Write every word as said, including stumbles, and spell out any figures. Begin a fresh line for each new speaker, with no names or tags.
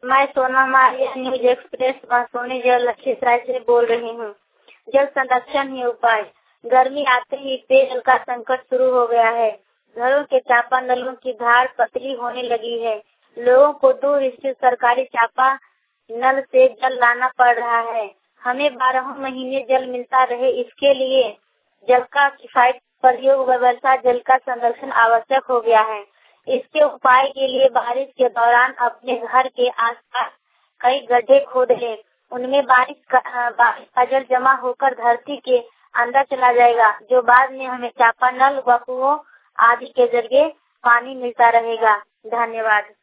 मैं सोना Maria news express बांसवानी जल लखीसराय से बोल रही हूँ। जल संरक्षण ही उपाय। गर्मी आते ही पेयजल का संकट शुरू हो गया है। घरों के चापा नलों की धार पतली होने लगी है। लोगों को दूर स्थित सरकारी चापा नल से जल लाना पड़ रहा है। हमें बारह महीने जल मिलता रहे, इसके लिए जल का किफायत प्रयोग व्यवस्था जल का संरक्षण आवश्यक हो गया है। इसके उपाय के लिए बारिश के दौरान अपने घर के आसपास कई गड्ढे खोद लें। उनमें बारिश का बारिश का जल जमा होकर धरती के अंदर चला जाएगा, जो बाद में हमें चापानल व कुओं आदि के जरिए पानी मिलता रहेगा। धन्यवाद।